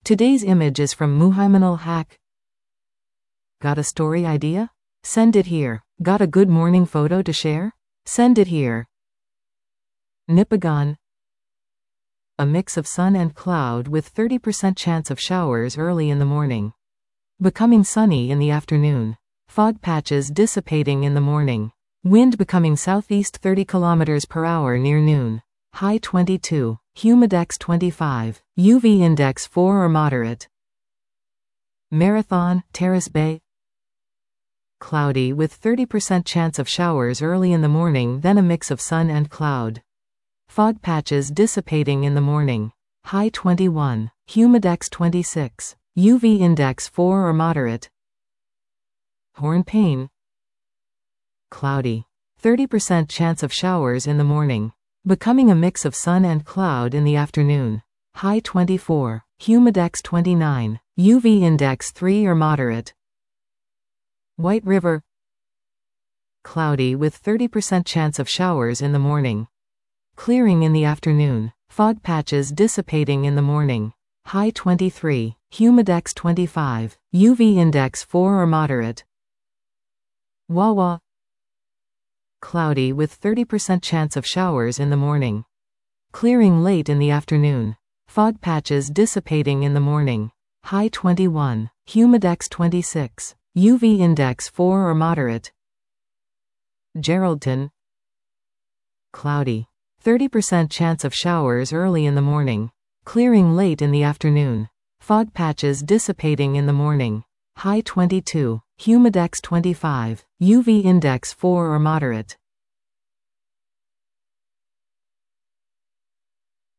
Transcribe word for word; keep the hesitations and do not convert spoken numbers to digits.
Today's image is from Muhaiminul Haq. Got a story idea? Send it here. Got a good morning photo to share? Send it here. Nipagan. A mix of sun and cloud with thirty percent chance of showers early in the morning. Becoming sunny in the afternoon. Fog patches dissipating in the morning. Wind becoming southeast thirty kilometers per hour near noon. High twenty-two. Humidex twenty-five. U V index four or moderate. Marathon, Terrace Bay. Cloudy with thirty percent chance of showers early in the morning, then a mix of sun and cloud. Fog patches dissipating in the morning. High twenty-one. Humidex twenty-six. U V index four or moderate. Hornpain. Cloudy. thirty percent chance of showers in the morning. Becoming a mix of sun and cloud in the afternoon. High twenty-four. Humidex twenty-nine. U V index three or moderate. White River. Cloudy with thirty percent chance of showers in the morning. Clearing in the afternoon. Fog patches dissipating in the morning. High twenty-three. Humidex twenty-five. U V index four or moderate. Wawa. Cloudy with thirty percent chance of showers in the morning. Clearing late in the afternoon. Fog patches dissipating in the morning. High twenty-one. Humidex twenty-six. U V index four or moderate. Geraldton. Cloudy. thirty percent chance of showers early in the morning. Clearing late in the afternoon. Fog patches dissipating in the morning. High twenty-two. Humidex twenty-five. U V index four or moderate.